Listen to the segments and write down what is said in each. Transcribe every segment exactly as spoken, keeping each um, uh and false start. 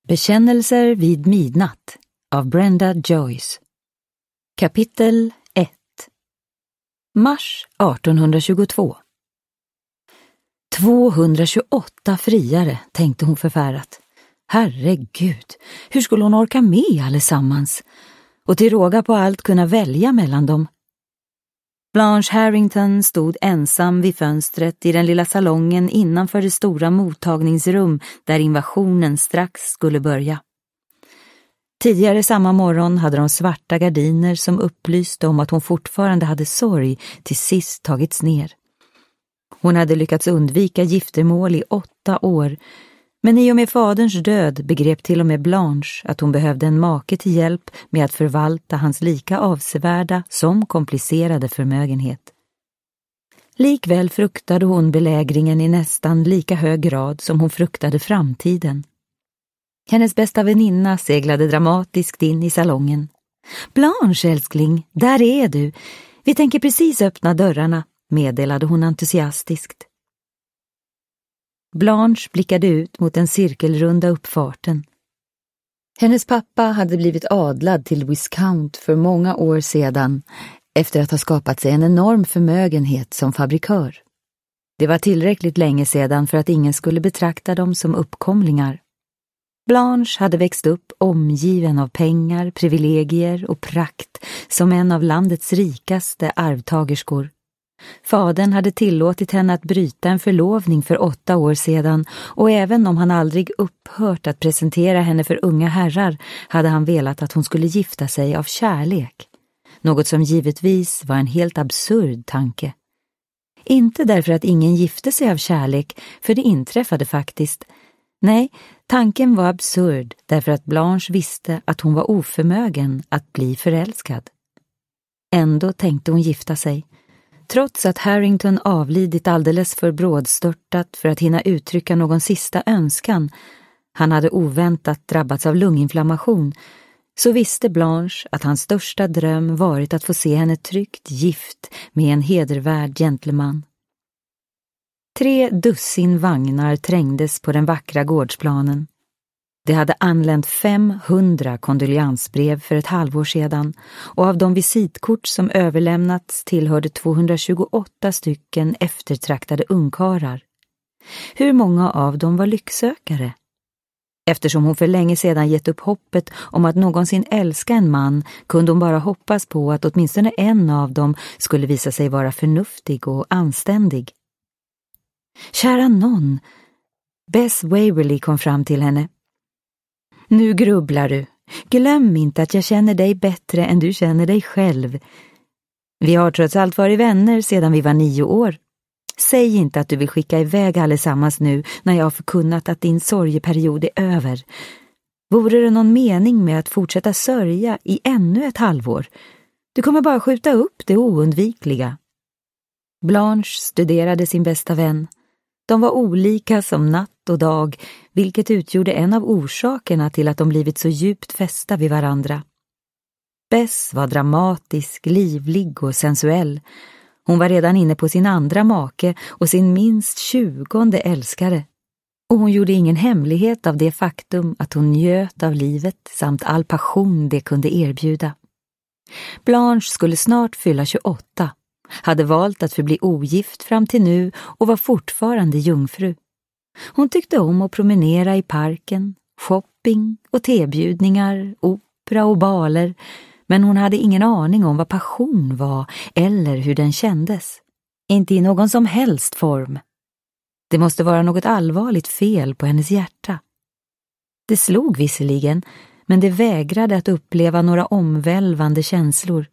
Bekännelser vid midnatt av Brenda Joyce. Kapitel ett. Mars artonhundratjugotvå. tvåhundratjugoåtta friare, tänkte hon förfärat. Herregud, hur skulle hon orka med allesammans? Och till råga på allt kunna välja mellan dem. Blanche Harrington stod ensam vid fönstret i den lilla salongen innanför det stora mottagningsrum där invasionen strax skulle börja. Tidigare samma morgon hade de svarta gardiner som upplyste om att hon fortfarande hade sorg till sist tagits ner. Hon hade lyckats undvika giftermål i åtta år, men i och med faderns död begrep till och med Blanche att hon behövde en make till hjälp med att förvalta hans lika avsevärda som komplicerade förmögenhet. Likväl fruktade hon belägringen i nästan lika hög grad som hon fruktade framtiden. Hennes bästa väninna seglade dramatiskt in i salongen. "Blanche, älskling, där är du. Vi tänker precis öppna dörrarna", meddelade hon entusiastiskt. Blanche blickade ut mot den cirkelrunda uppfarten. Hennes pappa hade blivit adlad till Viscount för många år sedan efter att ha skapat sig en enorm förmögenhet som fabrikör. Det var tillräckligt länge sedan för att ingen skulle betrakta dem som uppkomlingar. Blanche hade växt upp omgiven av pengar, privilegier och prakt som en av landets rikaste arvtagerskor. Fadern hade tillåtit henne att bryta en förlovning för åtta år sedan, och även om han aldrig upphört att presentera henne för unga herrar hade han velat att hon skulle gifta sig av kärlek. Något som givetvis var en helt absurd tanke. Inte därför att ingen gifte sig av kärlek, för det inträffade faktiskt. Nej, tanken var absurd därför att Blanche visste att hon var oförmögen att bli förälskad. Ändå tänkte hon gifta sig. Trots att Harrington avlidit alldeles för brådstörtat för att hinna uttrycka någon sista önskan, han hade oväntat drabbats av lunginflammation, så visste Blanche att hans största dröm varit att få se henne tryggt gift med en hedervärd gentleman. Tre dussin vagnar trängdes på den vackra gårdsplanen. Det hade anlänt femhundra kondoleansbrev för ett halvår sedan, och av de visitkort som överlämnats tillhörde tvåhundratjugoåtta stycken eftertraktade ungkarlar. Hur många av dem var lycksökare? Eftersom hon för länge sedan gett upp hoppet om att någonsin älska en man kunde hon bara hoppas på att åtminstone en av dem skulle visa sig vara förnuftig och anständig. "Kära nån", Bess Waverly kom fram till henne. "Nu grubblar du. Glöm inte att jag känner dig bättre än du känner dig själv. Vi har trots allt varit vänner sedan vi var nio år. Säg inte att du vill skicka iväg allesammans nu när jag har förkunnat att din sorgeperiod är över. Vore det någon mening med att fortsätta sörja i ännu ett halvår? Du kommer bara skjuta upp det oundvikliga." Blanche studerade sin bästa vän. De var olika som natt och dag, vilket utgjorde en av orsakerna till att de blivit så djupt fästa vid varandra. Bess var dramatisk, livlig och sensuell. Hon var redan inne på sin andra make och sin minst tjugonde älskare. Och hon gjorde ingen hemlighet av det faktum att hon njöt av livet samt all passion det kunde erbjuda. Blanche skulle snart fylla tjugoåtta. Hade valt att förbli ogift fram till nu och var fortfarande jungfru. Hon tyckte om att promenera i parken, shopping och tebjudningar, opera och baler, men hon hade ingen aning om vad passion var eller hur den kändes. Inte i någon som helst form. Det måste vara något allvarligt fel på hennes hjärta. Det slog visserligen, men det vägrade att uppleva några omvälvande känslor.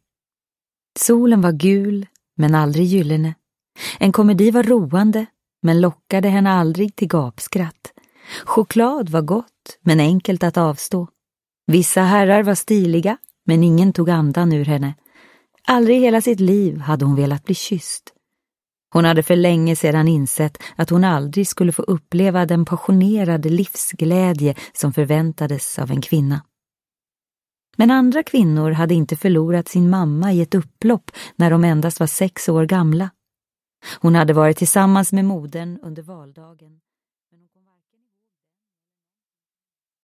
Solen var gul, men aldrig gyllene. En komedi var roande, men lockade henne aldrig till gapskratt. Choklad var gott, men enkelt att avstå. Vissa herrar var stiliga, men ingen tog andan ur henne. Aldrig i hela sitt liv hade hon velat bli kysst. Hon hade för länge sedan insett att hon aldrig skulle få uppleva den passionerade livsglädje som förväntades av en kvinna. Men andra kvinnor hade inte förlorat sin mamma i ett upplopp när de endast var sex år gamla. Hon hade varit tillsammans med modern under valdagen.